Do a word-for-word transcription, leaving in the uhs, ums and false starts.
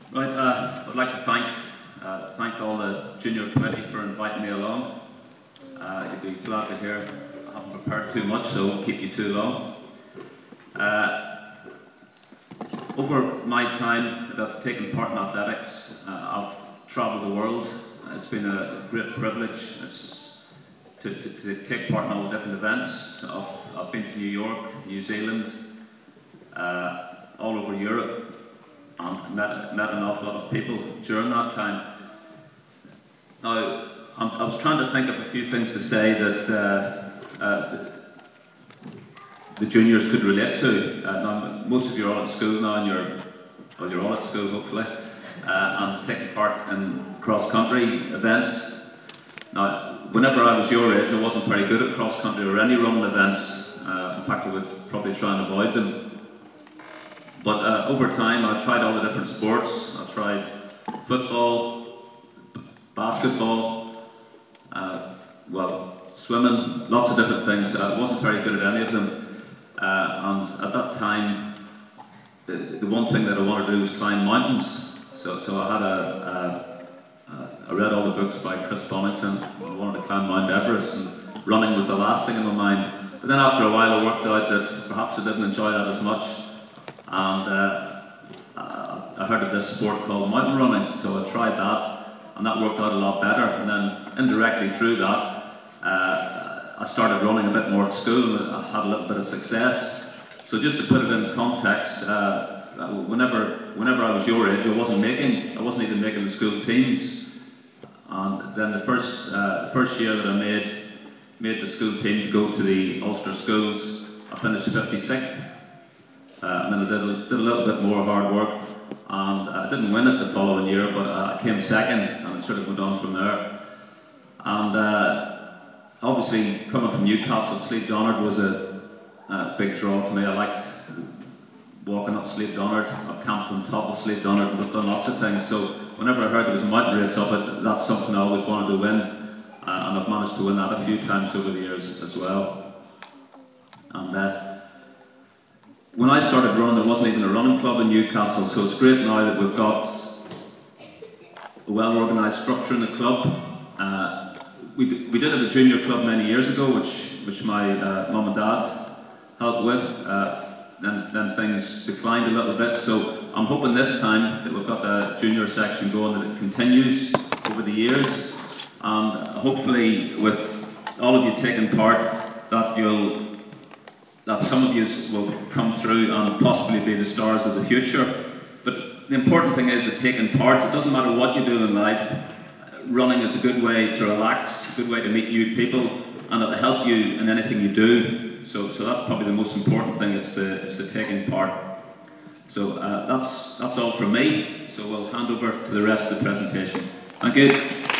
Right, uh, I'd like to thank uh, thank all the junior committee for inviting me along. Uh, you'll be glad to hear I haven't prepared too much, so I won't keep you too long. Uh, over my time that I've taken part in athletics, uh, I've travelled the world. It's been a great privilege it's to, to, to take part in all the different events. I've, I've been to New York, New Zealand, uh, all over Europe, and met, met an awful lot of people during that time. Now, I'm, I was trying to think of a few things to say that uh, uh, the, the juniors could relate to. Uh, now, most of you are all at school now, and you're, well, you're all at school hopefully, uh, and taking part in cross-country events. Now, whenever I was your age, I wasn't very good at cross-country or any running events. Uh, in fact, I would probably try and avoid them. But uh, over time, I've tried all the different sports. I've tried football, basketball, uh, well, swimming, lots of different things. I wasn't very good at any of them. Uh, and at that time, the, the one thing that I wanted to do was climb mountains. So, so I had a, a, a, I read all the books by Chris Bonington. I wanted to climb Mount Everest, and running was the last thing in my mind. But then after a while, I worked out that perhaps I didn't enjoy that as much. And uh, I heard of this sport called mountain running, so I tried that, and that worked out a lot better. And then indirectly through that, uh, I started running a bit more at school, and I had a little bit of success. So just to put it in context, uh, whenever whenever I was your age, I wasn't making, I wasn't even making the school teams. And then the first uh, the first year that I made made the school team to go to the Ulster schools, I finished fifty-sixth. Uh, and then I did a, did a little bit more hard work, and I didn't win it the following year, but uh, I came second, and it sort of went on from there. And uh, obviously, coming from Newcastle, Sleep Donard was a, a big draw to me. I liked walking up Sleep Donard. I've camped on top of Sleep Donard, and I've done lots of things. So whenever I heard there was a mountain race up it, that's something I always wanted to win, uh, and I've managed to win that a few times over the years as well. And uh, When I started running, there wasn't even a running club in Newcastle, so it's great now that we've got a well-organised structure in the club. Uh, we, we did have a junior club many years ago, which, which my uh, mum and dad helped with. Uh, then, then things declined a little bit, so I'm hoping this time that we've got the junior section going, that it continues over the years, and hopefully with all of you taking part, that you'll that some of you will come through and possibly be the stars of the future. But the important thing is that taking part, it doesn't matter what you do in life, running is a good way to relax, a good way to meet new people, and it'll help you in anything you do. So, so that's probably the most important thing, it's the, it's the taking part. So uh, that's, that's all from me, so we'll hand over to the rest of the presentation. Thank you.